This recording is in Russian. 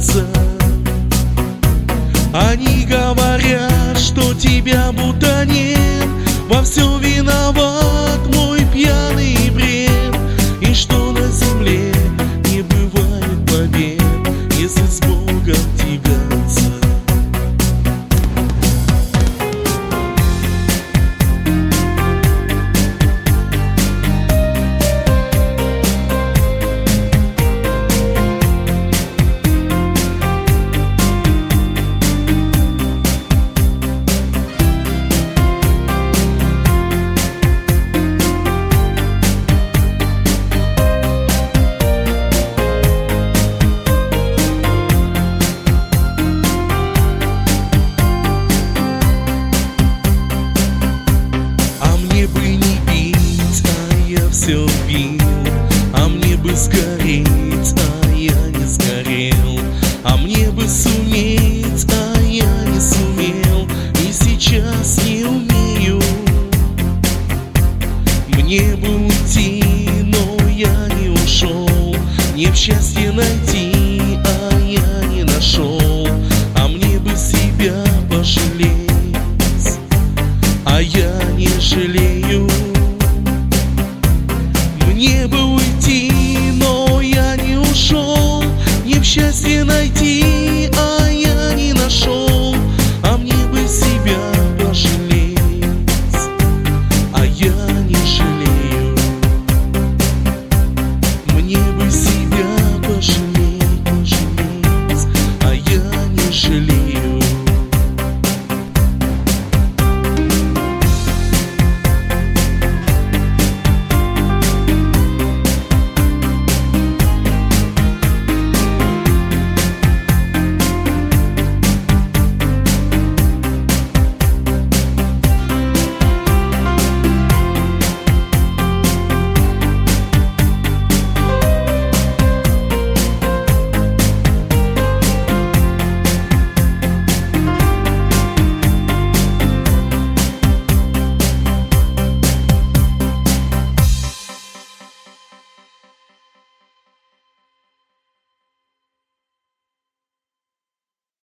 тягаться. Они говорят, что тебя будто нет, во всем виноват мой пьяный бред, и что на земле не бывает побед, если с Богом тягаться. Все пил, а мне бы сгореть, а я не сгорел, а мне бы суметь, а я не сумел, и сейчас не умею. Мне бы уйти, но я не ушел, не в счастье найти, а я не нашел, а мне бы себя пожалеть, а я не жалею. Мне бы уйти, но я не ушел, не в счастье найти,